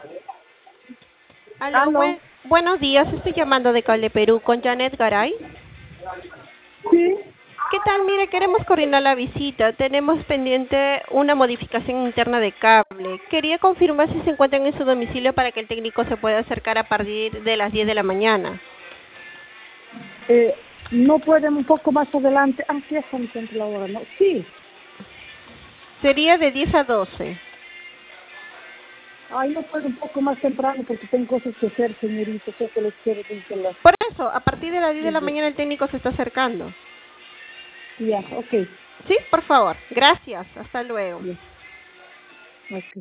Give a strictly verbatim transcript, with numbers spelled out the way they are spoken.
Aló, ¿Aló? buen- buenos días, estoy llamando de Cable Perú con Janet Garay. Sí. ¿Qué tal? Mire, queremos coordinar la visita. Tenemos pendiente una modificación interna de cable. Quería confirmar si se encuentran en su domicilio para que el técnico se pueda acercar a partir de las diez de la mañana. Eh, no pueden un poco más adelante. Ah, sí, está en la hora, ¿no? Sí. Sería de diez a doce. Ay, no puedo un poco más temprano porque tengo cosas que hacer, señorita. Sé que les quiero desde las... Por eso, a partir de las diez de la Desde... mañana el técnico se está acercando. Ya, ok. Sí, por favor. Gracias. Hasta luego. Ya, ok.